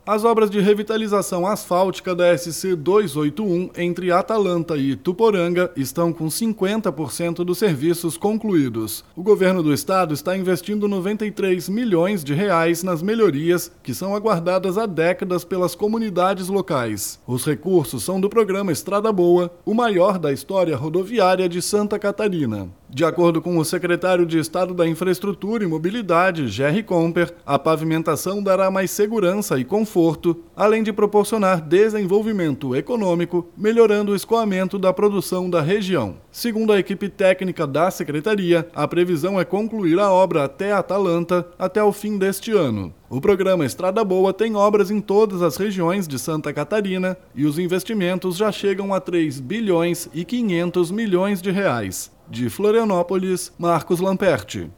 As obras de revitalização asfáltica da SC 281 entre Atalanta e Ituporanga estão com 50% dos serviços concluídos. O governo do estado está investindo 93 milhões de reais nas melhorias que são aguardadas há décadas pelas comunidades locais. Os recursos são do programa Estrada Boa, o maior da história rodoviária de Santa Catarina. De acordo com o secretário de Estado da Infraestrutura e Mobilidade, Gerry Comper, a pavimentação dará mais segurança e conforto, além de proporcionar desenvolvimento econômico, melhorando o escoamento da produção da região. Segundo a equipe técnica da secretaria, a previsão é concluir a obra até Atalanta até o fim deste ano. O programa Estrada Boa tem obras em todas as regiões de Santa Catarina e os investimentos já chegam a 3 bilhões e 500 milhões de reais. De Florianópolis, Marcos Lamperti.